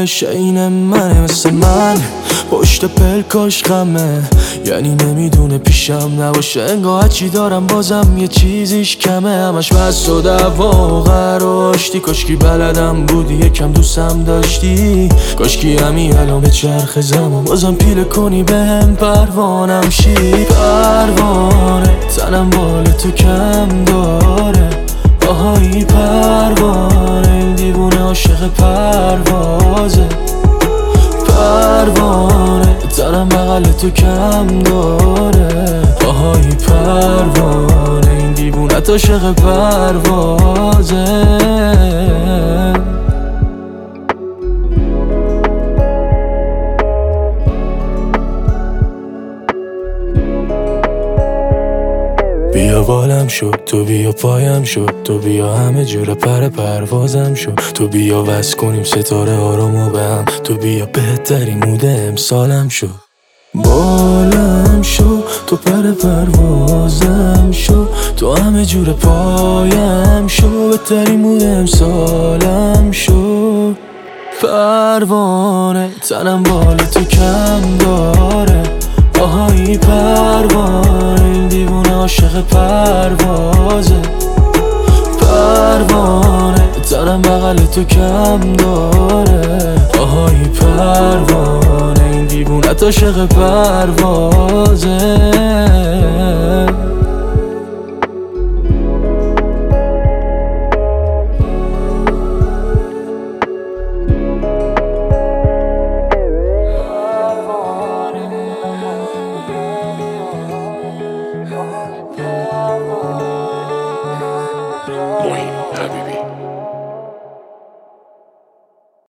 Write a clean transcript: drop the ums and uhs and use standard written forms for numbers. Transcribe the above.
باشه این منه مثل من پشت پلکاش غمه، یعنی نمیدونه پیشم نباشه انگاه چی دارم بازم یه چیزیش کمه. همش بس و دعوا و قراشتی، کاشکی بلدم بودی یکم دوستم داشتی، کاشکی همین الان به چرخ زمان بازم پیله کنی بهم پروانم شی. پروانه تنم بال تو کم داره، آهایی پروانه این دیوونه عاشق پروازه. پروانه تنم بغل تو کم داره، آهایی پروانه این دیوونه عاشق پروازه. بیا بالم شد تو، بیا پایم شد تو، بیا همه جور پروازم شد تو، بیا وصل کنیم ستاره آرامو به هم، تو بیا بهترین مود امسالم شد. بالم شد تو پروازم شد تو، همه جور پایم شد بهترین مود امسالم شد. پروانه تنم بال تو کم داره، آهایی پروانه این دیوونه عاشق پروازه. پروانه تنم بغل تو کم داره، آهایی پروانه این دیوونه عاشق پروازه. Moin Habibi.